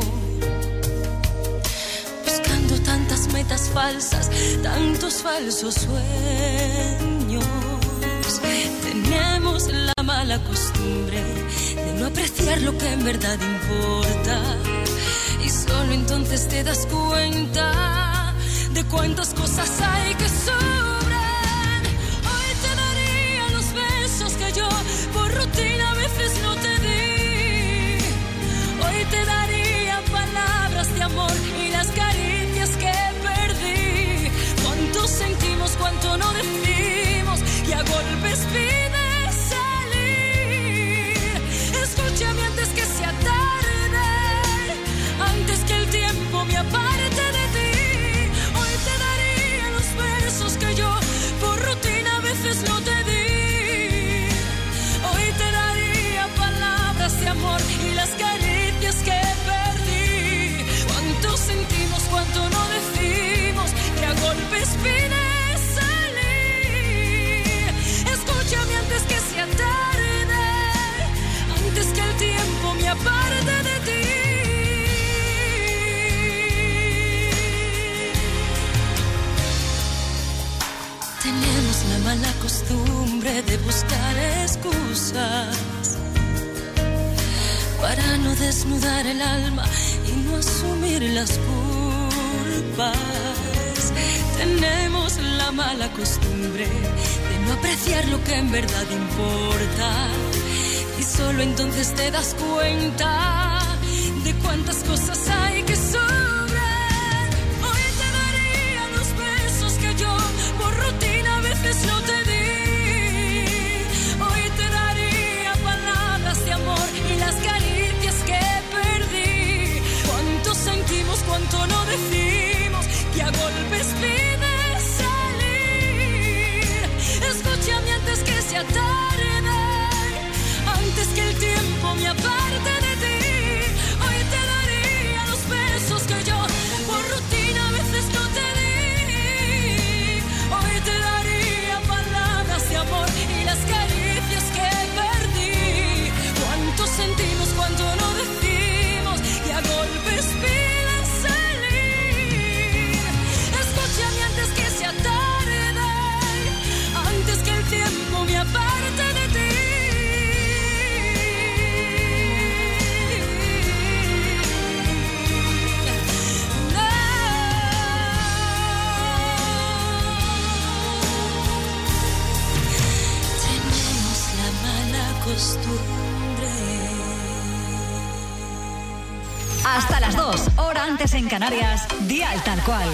buscando tantas metas falsas, tantos falsos sueños. Tenemos la mala costumbre de no apreciar lo que en verdad importa, y solo entonces te das cuenta de cuántas cosas hay que sobran. Hoy te daría los besos que yo por rutina a veces no te di. Hoy te daría palabras de amor y las caricias que perdí. Cuánto sentimos, cuánto no decimos, y a golpes pides salir. Escúchame antes que sea tarde, antes que el tiempo me aparte de ti. Hoy te daría los besos que yo por rutina a veces no te di. Hoy te daría palabras de amor y las caricias que perdí. Cuánto sentimos, cuánto no decimos, que a golpes pides salir. Escúchame antes que sea tarde, antes que el tiempo me aparte de ti. Tenemos la mala costumbre de buscar excusas para no desnudar el alma y no asumir las culpas. Tenemos la mala costumbre de no apreciar lo que en verdad importa, y solo entonces te das cuenta de cuántas cosas hay que sobran. Hoy te daría los besos que yo por rutina a veces no te di. Hoy te daría palabras golpes pide salir. Escúchame antes que sea tarde, antes que el tiempo me aparte de ti. Hoy te daría los besos que yo por rutina a veces no te di. Hoy te daría palabras de amor y las caricias que perdí. Cuánto sentimos, cuánto no decimos y a golpes pide salir. Escúchame antes que sea tarde, antes que el tiempo me aparte de ti. Hasta las dos, hora antes en Canarias, Dial Tal Cual.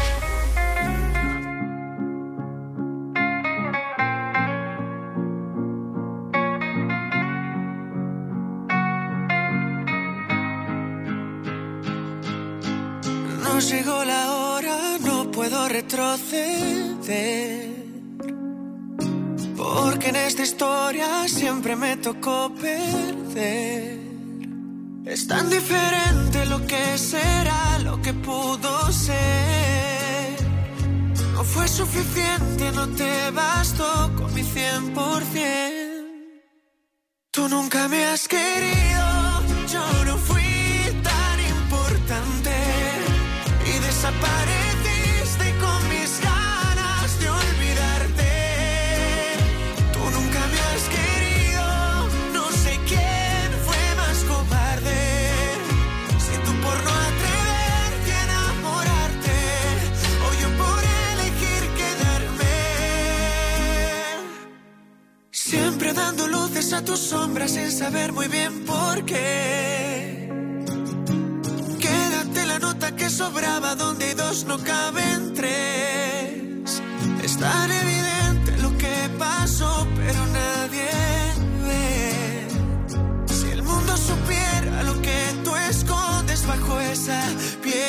No llegó la hora, no puedo retroceder, porque en esta historia siempre me tocó perder. Es tan diferente lo que será, lo que pudo ser. No fue suficiente, no te bastó con mi cien por cien. Tú nunca me has querido, yo no fui tan importante. Y desapareciste con mis ganas de olvidarte. Tú nunca me has querido, no sé quién fue más cobarde. Si tú por no atreverte a enamorarte, o yo por elegir quedarme. Siempre dando luces a tus sombras sin saber muy bien por qué. Quédate la nota que sobraba, donde hay dos no caben tres. Es tan evidente lo que pasó, pero nadie ve. Si el mundo supiera lo que tú escondes bajo esa piel.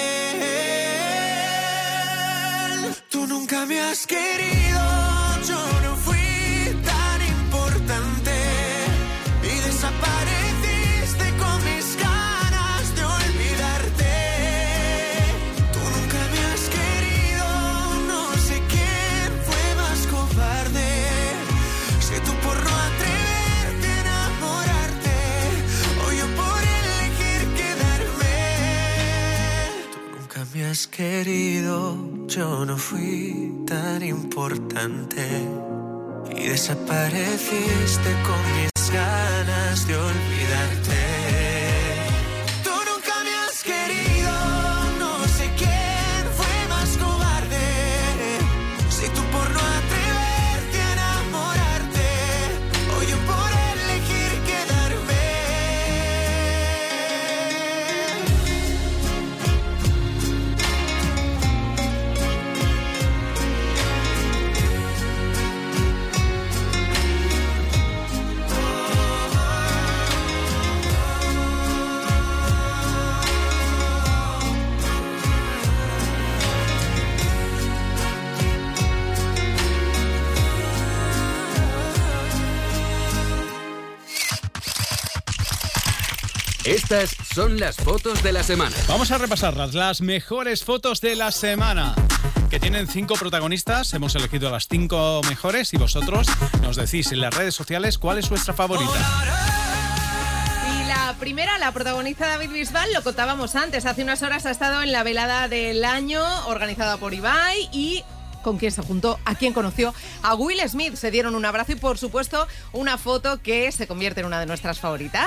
Tú nunca me has querido, yo no fui tan importante. Y desapareciste con mis ganas de olvidarte. Tú nunca me has querido, no sé quién fue más cobarde. Si tú por no atreverte a enamorarte, o yo por elegir quedarme. Tú nunca me has querido, yo no fui tan importante. Y desapareciste con mis ganas de olvidarte. Tú nunca me has querido, no sé quién fue más cobarde. Si tú por no atreverte a enamorarte, o yo por elegir quedarme. Estas son las fotos de la semana. Vamos a repasarlas, las mejores fotos de la semana, que tienen cinco protagonistas. Hemos elegido las cinco mejores y vosotros nos decís en las redes sociales cuál es vuestra favorita. Y la primera la protagoniza David Bisbal, lo contábamos antes. Hace unas horas ha estado en la velada del año organizada por Ibai y... ¿con quién se juntó? ¿A quién conoció? A Will Smith. Se dieron un abrazo y, por supuesto, una foto que se convierte en una de nuestras favoritas.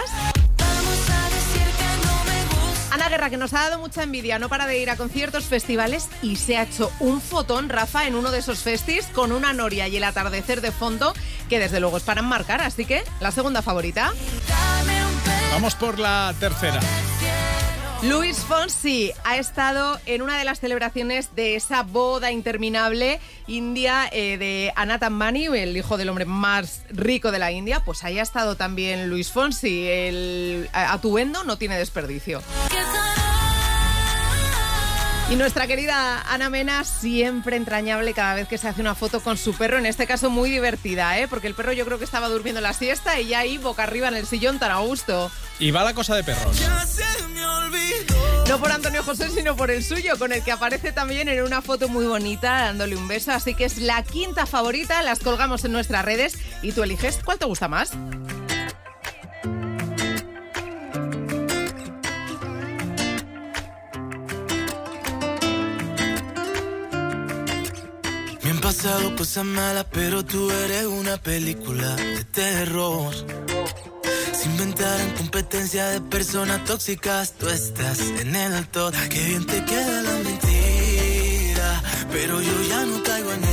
Ana Guerra, que nos ha dado mucha envidia, no para de ir a conciertos, festivales, y se ha hecho un fotón, Rafa, en uno de esos festis con una noria y el atardecer de fondo, que desde luego es para enmarcar. Así que, la segunda favorita. Vamos por la tercera. Luis Fonsi ha estado en una de las celebraciones de esa boda interminable india eh, de Anat Ambani, el hijo del hombre más rico de la India. Pues ahí ha estado también Luis Fonsi. El atuendo no tiene desperdicio. Y nuestra querida Ana Mena, siempre entrañable cada vez que se hace una foto con su perro, en este caso muy divertida, ¿eh? Porque el perro yo creo que estaba durmiendo la siesta y ya ahí boca arriba en el sillón tan a gusto. Y va la cosa de perros. Ya se me olvidó. No por Antonio José, sino por el suyo, con el que aparece también en una foto muy bonita, dándole un beso. Así que es la quinta favorita, las colgamos en nuestras redes y tú eliges cuál te gusta más. Me han pasado cosas malas, pero tú eres una película de terror. Se inventaron competencia de personas tóxicas, tú estás en el top. Qué bien te queda la mentira, pero yo ya no caigo en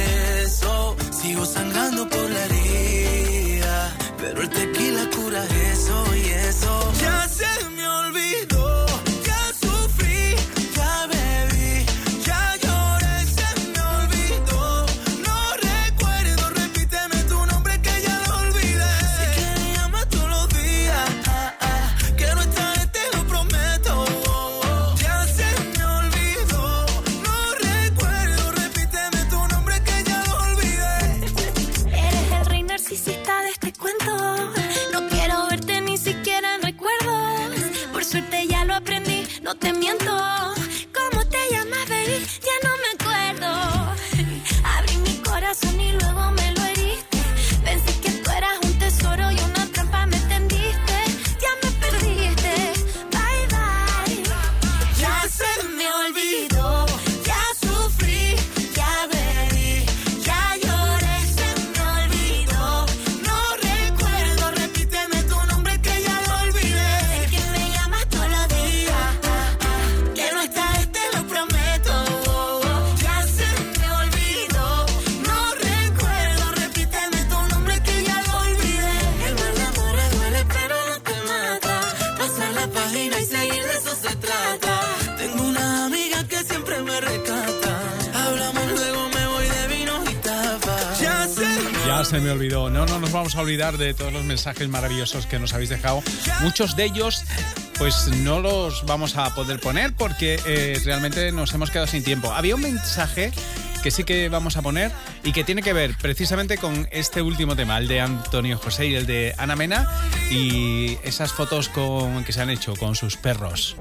eso. Sigo sangrando por la herida, pero el tequila cura eso y eso. Ya se me olvidó, ya sufrí, ya bebí, ya lloré, se me olvidó. No recuerdo, repíteme tu nombre que ya lo olvidé. Sé que me llamas todos los días, ah, ah, que no esta vez te lo prometo. Ya se me olvidó, no recuerdo, repíteme tu nombre que ya lo olvidé. Eres el rey narcisista de este cuento. No quiero verte ni siquiera en recuerdos. Por suerte ya lo aprendí, no te miento. ¿Cómo te llamas, baby? Ya no me acuerdo. Abrí mi corazón y luego me lo heriste. Pensé que tú eras un tesoro y una trampa me tendiste. Ya me perdiste, bye bye. Ya se me olvidó, ya sufrí, ya bebí, ya lloré, se me olvidó. No recuerdo, repíteme tu nombre que ya lo olvidé. Sé que me llamas todos los días, ah, ah, que no esta vez te lo prometo. Ya se me olvidó, no recuerdo, repíteme tu nombre que ya lo olvidé. El mal de amores duele pero no te mata. Pasar la página y seguir, de eso se trata. Tengo una amiga que siempre me rescata. Hablamos luego, me voy de vino y tapas. Ya se me Ya se me olvidó. No, no nos vamos a olvidar de todos los mensajes maravillosos que nos habéis dejado. Muchos de ellos, pues no los vamos a poder poner porque eh, realmente nos hemos quedado sin tiempo. Había un mensaje que sí que vamos a poner y que tiene que ver precisamente con este último tema, el de Antonio José y el de Ana Mena y esas fotos con, que se han hecho con sus perros.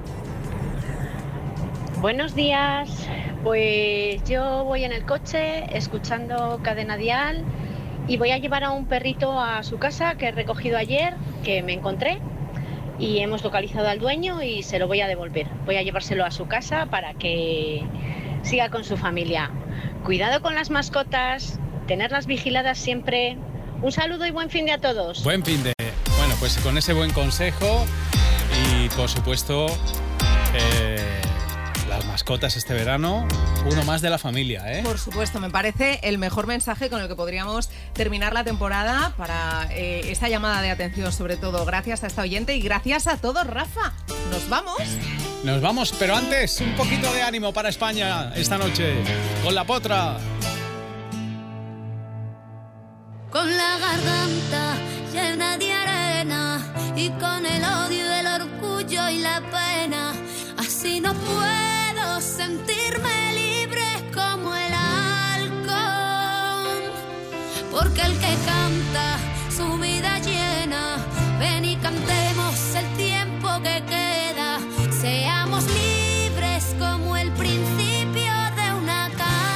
Buenos días, pues yo voy en el coche escuchando Cadena Dial y voy a llevar a un perrito a su casa que he recogido ayer, que me encontré y hemos localizado al dueño y se lo voy a devolver. Voy a llevárselo a su casa para que siga con su familia. Cuidado con las mascotas, tenerlas vigiladas siempre. Un saludo y buen fin de a todos. Buen fin de... Bueno, pues con ese buen consejo y por supuesto... Eh... las mascotas este verano, uno más de la familia, ¿eh? Por supuesto, me parece el mejor mensaje con el que podríamos terminar la temporada para eh, esta llamada de atención, sobre todo. Gracias a esta oyente y gracias a todos, Rafa. ¿Nos vamos? Nos vamos, pero antes, un poquito de ánimo para España esta noche, con La Potra. Con la garganta llena de arena y con el odio, el orgullo y la pena, así no puedo sentirme libre como el halcón. Porque el que canta su vida llena, ven y cantemos el tiempo que queda. Seamos libres como el principio de una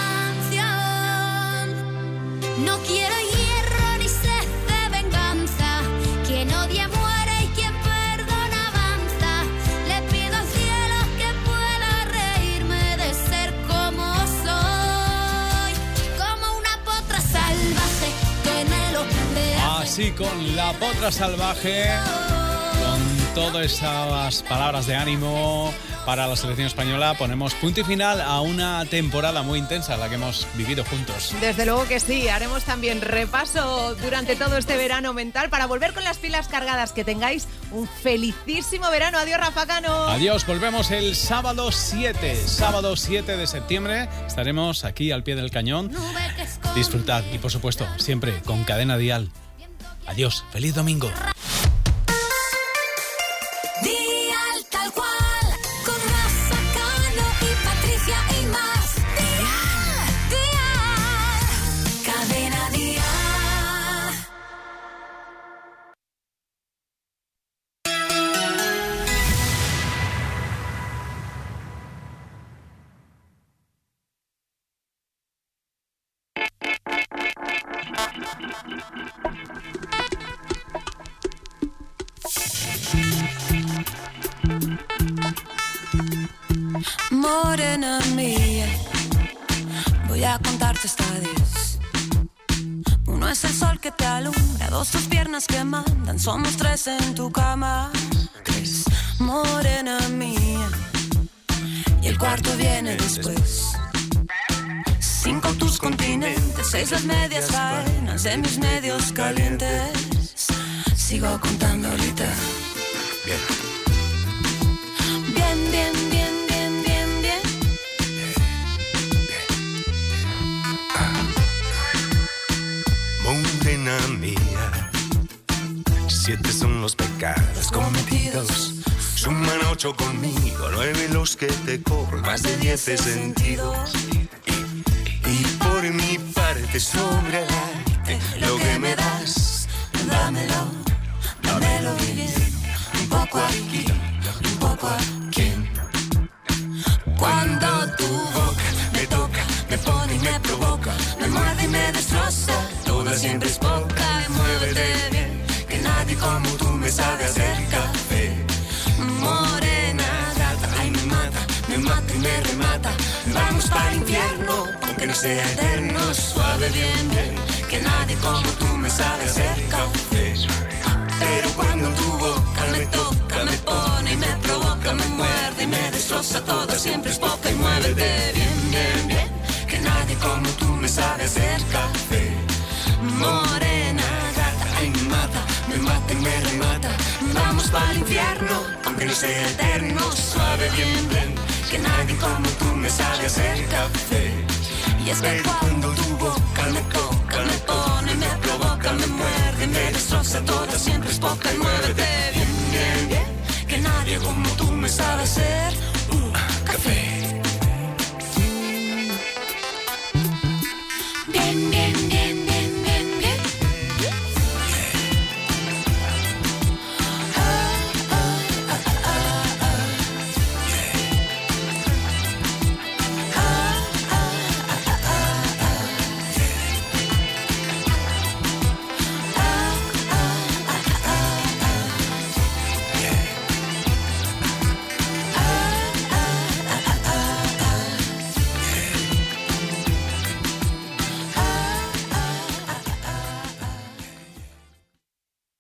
canción. No quiero hierro ni sed de venganza. Quien odia muere y quien perdona avanza. Le pido al cielo que pueda reírme de ser como soy, como una potra salvaje que me lo plantea. Así con La Potra Salvaje, con todas esas palabras de ánimo para la selección española, ponemos punto y final a una temporada muy intensa, la que hemos vivido juntos. Desde luego que sí, haremos también repaso durante todo este verano mental para volver con las pilas cargadas. Que tengáis un felicísimo verano. Adiós, Rafa Cano. Adiós, volvemos el sábado siete, sábado siete de septiembre. Estaremos aquí al pie del cañón. Disfrutad y, por supuesto, siempre con Cadena Dial. Adiós, feliz domingo. Dial tal cual, con Rafa Cano y Patricia. a contarte hasta diez. Uno es el sol que te alumbra, dos tus piernas que mandan. Somos tres en tu cama, tres, morena mía. Y el cuarto viene después. Cinco tus continentes, seis las medias faenas de mis medios calientes. Sigo contando ahorita. Bien. Bien, bien, bien, bien, bien, bien. Morena mía, siete son los pecados cometidos. Suman ocho conmigo, nueve los que te cobro, más de diez de sentidos. Y por mi parte sobre el arte, lo que me das, Dámelo, dámelo bien. Un poco aquí, un poco aquí. Cuando tu boca me toca, me pone y me provoca, me muerde y me destroza, toda siempre es poca. Y muévete bien, que nadie como tú me sabe hacer café. Morena gata, ay me mata, me mata y me remata. Vamos para el infierno, aunque no sea eterno. Suave bien, bien, que nadie como tú me sabe hacer café. Pero cuando tu boca me toca, me pone y me provoca, me muerde y me destroza, toda siempre es poca. Y muévete bien, bien, bien, que nadie como tú me sabe hacer café. Morena gata, ay me mata, me mata y me remata. Vamos para el infierno, aunque no sea eterno. Suave bien, bien, que nadie como tú me sabe hacer café. Y es que cuando tu boca me toca,